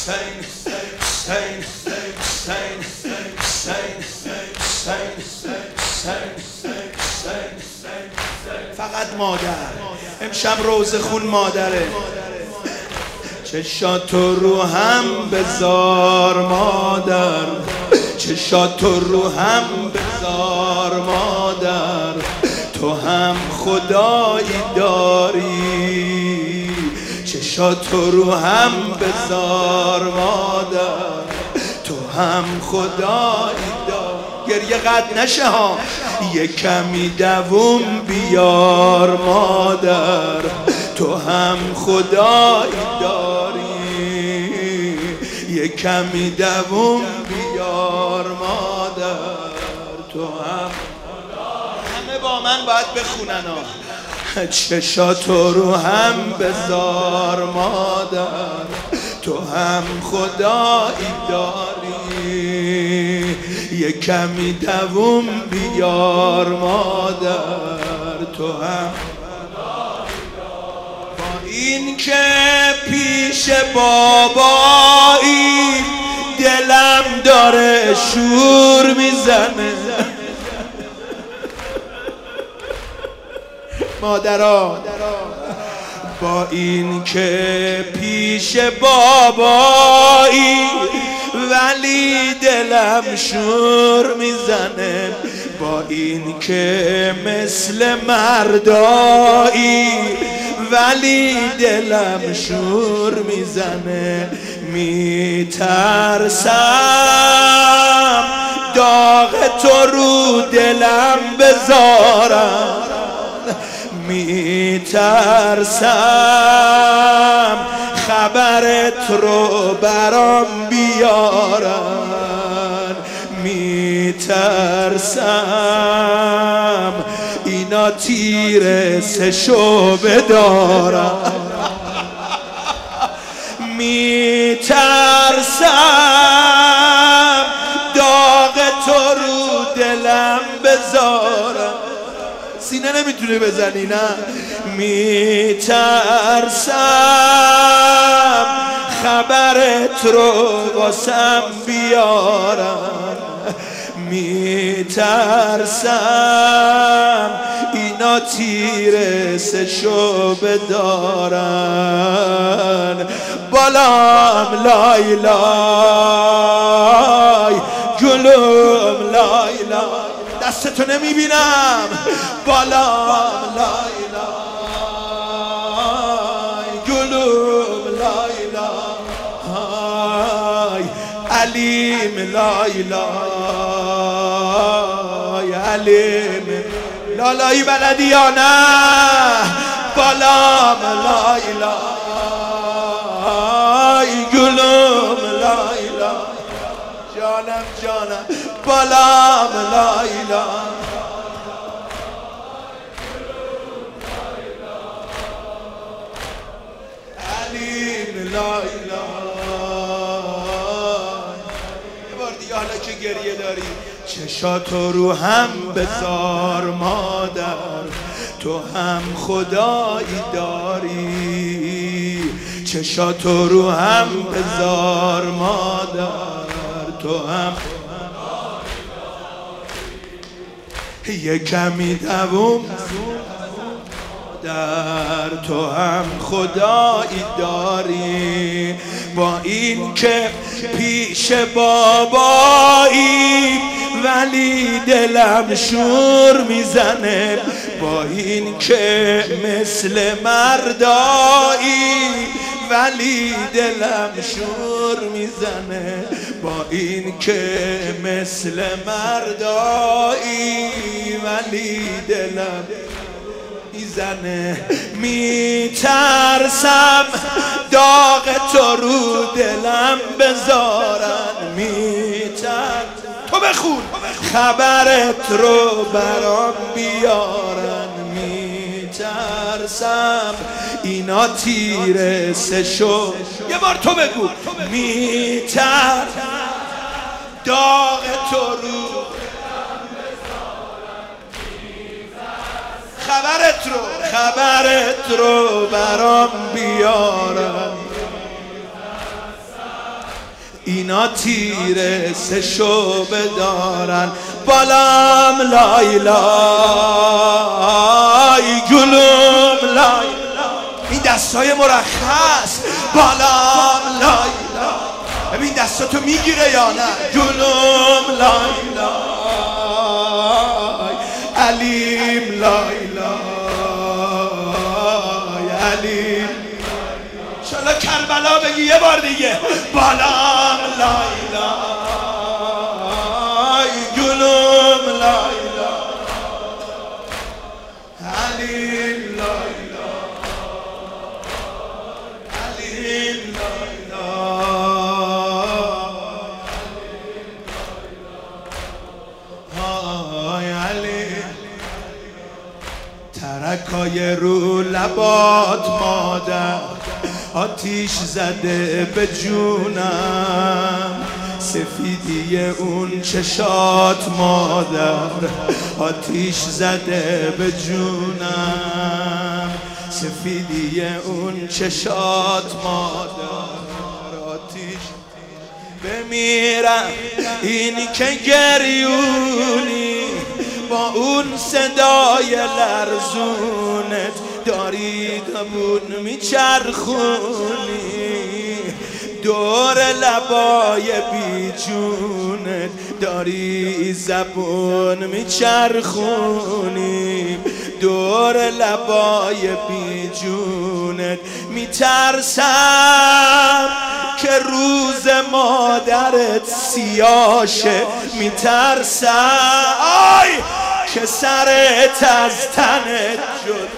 فقط مادر امشب روزه خون مادره. چشاتو رو هم بذار مادر، چشاتو رو هم بذار مادر، تو هم خدایی داری. چشاتو رو هم بذار مادر، تو هم خدایی داری. گریه قد نشه ها، یه کمی دووم بیار مادر، تو هم خدایی داری. یه کمی دووم بیار مادر، تو هم. همه با من باید بخونن ها. چشاتو رو هم بذار مادر، تو هم خدایی داری. یه کمی دووم بیار مادر، تو هم. با این که پیش بابایی دلم داره شور میزنه. مادرها با این که پیش بابایی ولی دلم شور میزنه. با این که مثل مردایی ولی دلم شور میزنه. میترسم داغ تو رو دلم بذارم، میترسم خبرت رو برام بیارن. میترسم اینا تیر سشو بدارن. میترسم داغ تو رو دلم بذارم. سینه نمیتونه بزنی نه. میترسم خبرت رو واسم بیارن. میترسم اینا تیر سشو بدارن. بالام لای لای گلوم لای لای، دستتو نمیبینم. بالام لای لای گلوم لای لای، علیم لای لای علیم. لالایی بلدی یا نه؟ بالام لای لای گلوم لای لای، جانم جانم بالام لای لای. علیم لای لای. یه بار دیگه حالا که گریه داری. چشاتو رو هم بذار مادر، تو هم خدایی داری. چشاتو رو هم بذار مادر، تو هم. یه کمی دووم در، تو هم خدایی داری. با این که پیش بابایی ولی دلم شور میزنه. با این که مثل مردایی ولی دلم شور میزنه. با این که مثل مردایی ولی دلم میزنه. میترسم داغ تو رو دلم بذارن. میترسم تو بخون خبرت رو برام بیارن. میترسم اینا تیر سشو. یه بار تو بگو. میترسم داغ تو رو خبرت رو برام بیارن. اینا تیر سه شعبه دارن بالام لای لای گلوم لای این دستای مرخص بالام لای لای ببین دستاتو میگیره یا نه گلوم لای لای علیم لای لای علیم انشالله کربلا بگی یه بار دیگه بالام لای لای گلوم لای لای علیم لای ترکای رو لبات مادر آتیش زده به جونم سفیدی اون چشات مادر آتیش زده به جونم سفیدی اون چشات مادر آتیش بمیرم این که گریونی با اون صدای لرزونت داری دبون میچرخونی دور لبای بی جونت داری زبون میچرخونی دور لبای بی جونت میترسم که روز مادرت سیاشه میترسم آی که سرت از تنت شد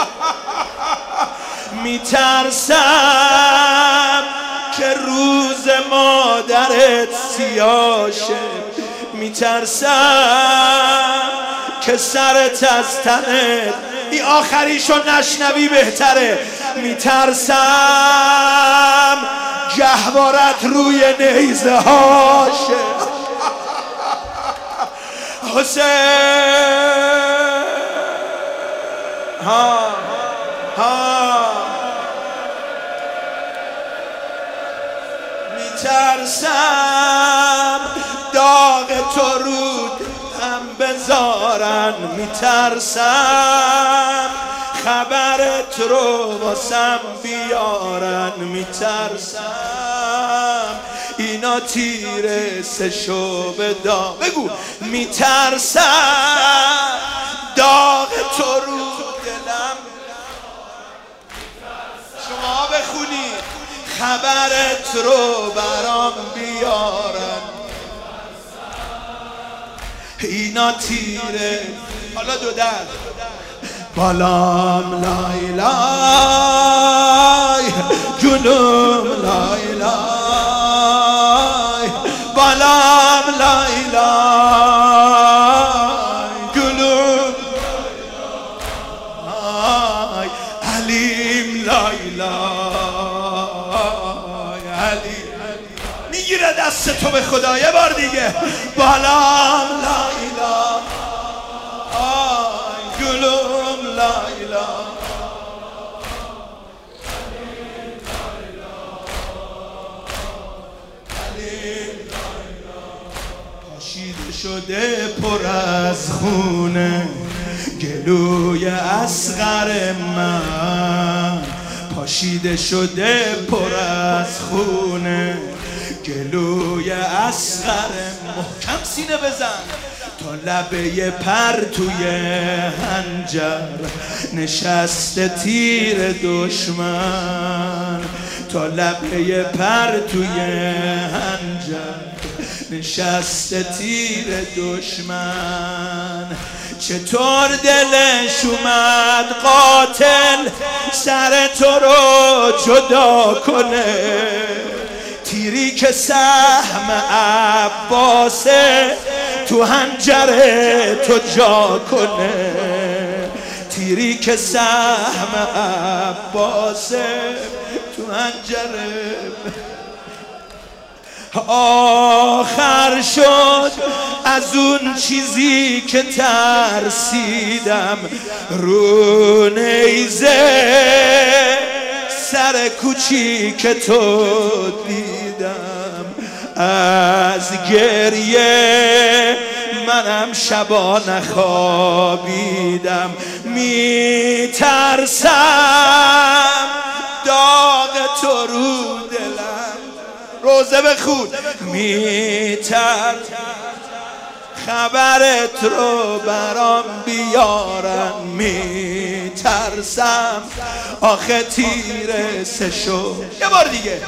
میترسم که روز مادرت سیاشه میترسم که سرت از تنت این آخریشو نشنوی بهتره میترسم گهوارت روی نیزه هاشه حسین میترسم داغ تو رو هم بذارن میترسم خبرت رو واسم بیارن میترسم اینا تیر سه شعبه داغ بگو میترسم داغ تو رو دلم شما بخونی خبرت رو برام بیارن اینا تیره حالا دو درد بالام لای لای جنوم لای لای بالام لای لای جنوم لای علیم لای لای علیم میگیره دست تو به خدا یه بار دیگه بالام لای لای گلوم لای لای پاشیده شده پر از خونه گلوی اصغر من پاشیده شده پر از خونه گلوی اصغر محکم سینه بزن تا لبه پرتوی هنجر نشسته تیر دشمن تا لبه پرتوی هنجر نشسته تیر دشمن چطور دلش اومد قاتل سر تو رو جدا کنه تیری که سهم عباسه تو هنجره تو جا کنه تیری که سهم عباسه تو هنجره آخر شد از اون چیزی که ترسیدم رو نیزه سر کوچیک تو دیدم از گریه منم شبا نخوابیدم، میترسم داغ تو رو دلم. روزه بخون. میترسم خبرت رو برام بیارن، میترسم آخه تیره سه شو. یه بار دیگه.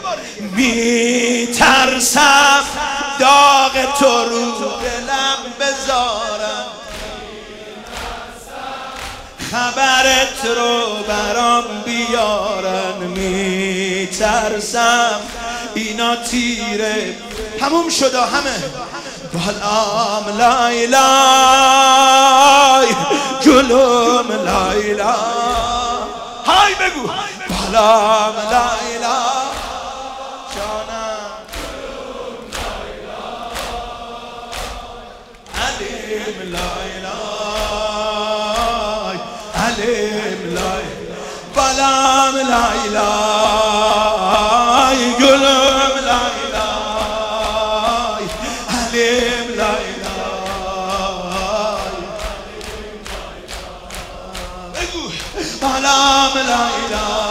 میترسم داغ تو رو دلم بذارن، خبرت رو برام بیارن، میترسم اینا تیره. تموم شده همه. بالام لایلای جلوم لایلا. های بگو. بالام لایلا جانم علیم لایلای علیم لای. بالام لایلای جلوم لایلای علیم بالام لایلا